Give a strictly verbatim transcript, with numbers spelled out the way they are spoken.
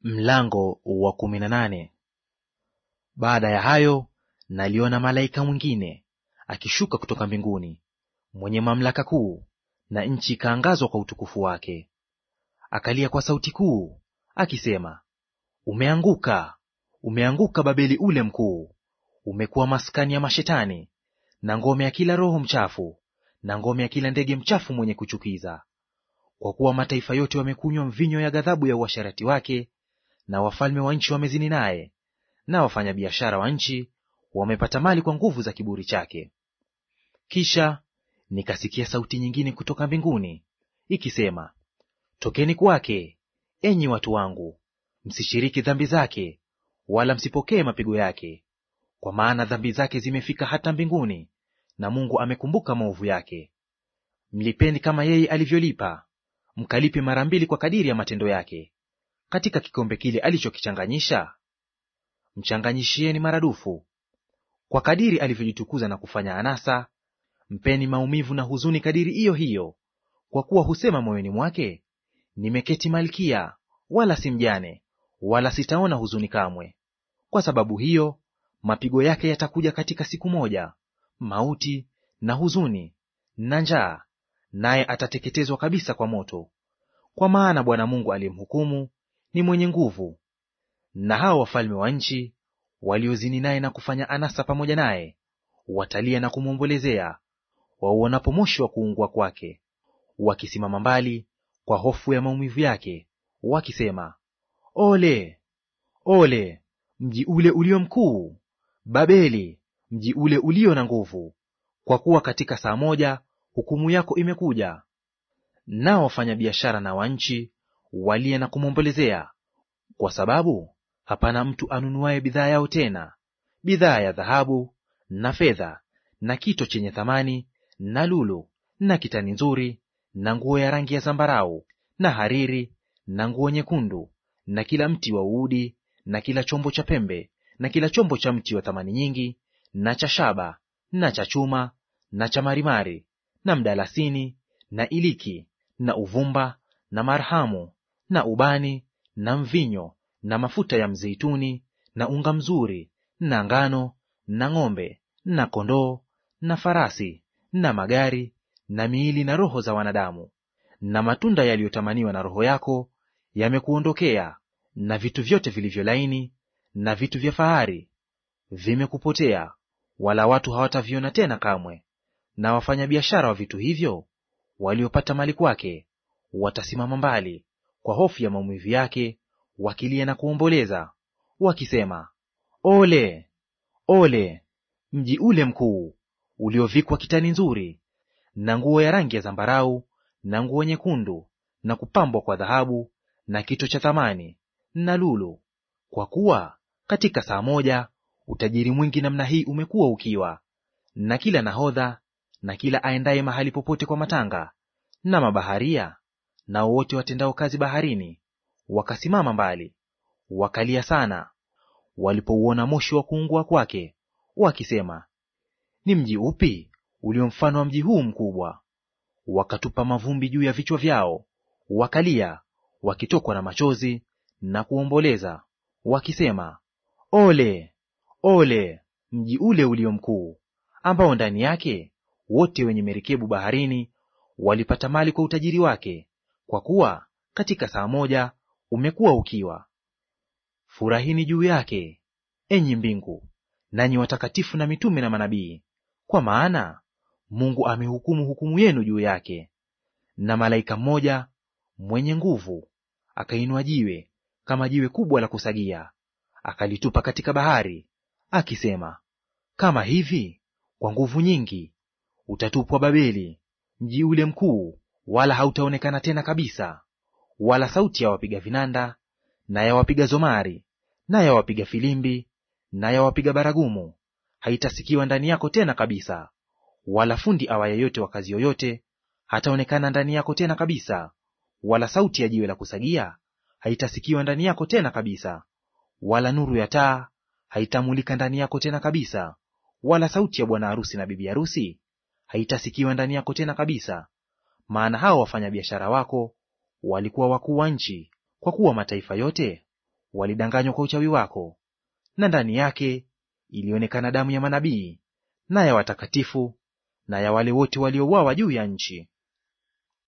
Mlango wa kumi na nane. Baada ya hayo naliona malaika mwingine akishuka kutoka mbinguni, mwenye mamlaka kuu, na nchi ikaangazwa kwa utukufu wake. Akalia kwa sauti kuu akisema, Umeanguka, umeanguka Babeli ule mkuu, umekuwa maskani ya mashetani, na ngome ya kila roho mchafu, na ngome ya kila ndege mchafu mwenye kuchukiza. Kwa kuwa mataifa yote wamekunywa mvinyo ya ghadhabu ya uasherati wake, na wafalme wa nchi wamezini naye, na wafanyabiashara wa nchi wamepata mali kwa nguvu za kiburi chake. Kisha nikasikia sauti nyingine kutoka mbinguni ikisema, Tokeni kwake, enyi watu wangu, msishiriki dhambi zake, wala msipokee mapigo yake, kwa maana dhambi zake zimefika hata mbinguni, na Mungu amekumbuka maovu yake. Mlipeni kama yeye alivyolipa, mkalipe mara mbili kwa kadiri ya matendo yake. Katika kikombe kile alichokichanganyisha, mchanganyishieni maradufu. Kwa kadiri alivyojitukuza na kufanya anasa, mpeni maumivu na huzuni kadiri iyo hiyo. Kwa kuwa husema moyoni mwake, nimeketi malkia, wala si mjane, wala sitaona huzuni kamwe. Kwa sababu hiyo mapigo yake yatakuja katika siku moja, mauti na huzuni na njaa, naye atateketezwa kabisa kwa moto. Kwa maana Bwana Mungu aliyemhukumu ni mwenye nguvu. Na hao wafalme wa nchi waliozini naye na kufanya anasa pamoja naye watalia na kumwombolezea, wauonapo moshi wa kuungua kwake, wakisimama mbali kwa hofu ya maumivu yake, wakisema, Ole, ole, mji ule ulio mkuu, Babeli, mji ule ulio na nguvu! Kwa kuwa katika saa moja hukumu yako imekuja. Nao wafanyabiashara na wa nchi walia na kumwombolezea, kwa sababu hapana mtu anunuaye bidhaa yao tena, bidhaa ya dhahabu na fedha na kito chenye thamani na lulu na kitani nzuri na nguo ya rangi ya zambarau na hariri na nguo nyekundu na kila mti wa uudi na kila chombo cha pembe na kila chombo cha mti wa thamani nyingi na cha shaba na cha chuma na cha marimari na mdalasini na iliki na uvumba na marhamu na ubani na mvinyo na mafuta ya mzeituni na unga mzuri na ngano na ng'ombe na kondoo na farasi na magari na miili na roho za wanadamu. Na matunda yaliyotamaniwa na roho yako yamekuondokea, na vitu vyote vilivyo laini na vitu vya fahari vimekupotea, wala watu hawataviona tena kamwe. Na wafanyabiashara wa vitu hivyo waliopata mali kwake watasimama mbali kwa hofu ya maumivu yake, wakilia na kuomboleza, wakisema, Ole, ole, mji ule mkuu, uliovikwa kitani nzuri na nguo ya rangi ya zambarau na nguo nyekundu na kupambwa kwa dhahabu na kito cha thamani na lulu! Kwa kuwa katika saa moja utajiri mwingi namna hii umekuwa ukiwa. Na kila nahodha na kila aendaye mahali popote kwa matanga na mabaharia nao wote watendao kazi baharini wakasimama mbali, wakalia sana walipouona moshi wa kuungua kwake, wakisema, Ni mji upi ulio mfano wa mji huu mkubwa? Wakatupa mavumbi juu ya vichwa vyao, wakalia wakitokwa na machozi na kuomboleza, wakisema, Ole, ole, mji ule ulio mkuu, ambao ndani yake wote wenye merikebu baharini walipata mali kwa utajiri wake, kwa kuwa katika saa moja umekuwa ukiwa. Furahini juu yake, enyi mbingu, nanyi watakatifu na mitume na manabii, kwa maana Mungu amehukumu hukumu yenu juu yake. Na malaika mmoja mwenye nguvu akainua jiwe kama jiwe kubwa la kusagia, akalitupa katika bahari, akisema, Kama hivi kwa nguvu nyingi utatupwa Babeli, mji ule mkuu, wala hautaonekana tena kabisa. Wala sauti ya wapiga vinanda na ya wapiga zomari na ya wapiga filimbi na ya wapiga baragumu haitasikiwa ndani yako tena kabisa. Wala fundi awa yeyote wa kazi yoyote hataonekana ndani yako tena kabisa. Wala sauti ya jiwe la kusagia haitasikiwa ndani yako tena kabisa. Wala nuru ya taa haitamulika ndani yako tena kabisa. Wala sauti ya bwana harusi na bibi harusi haitasikiwa ndani yako tena kabisa. Maana hao wafanyabiashara wako walikuwa wakuu wa nchi, kwa kuwa mataifa yote walidanganywa kwa uchawi wako, na ndani yake ilionekana damu ya manabii na ya watakatifu na ya wale wote waliouawa juu ya nchi.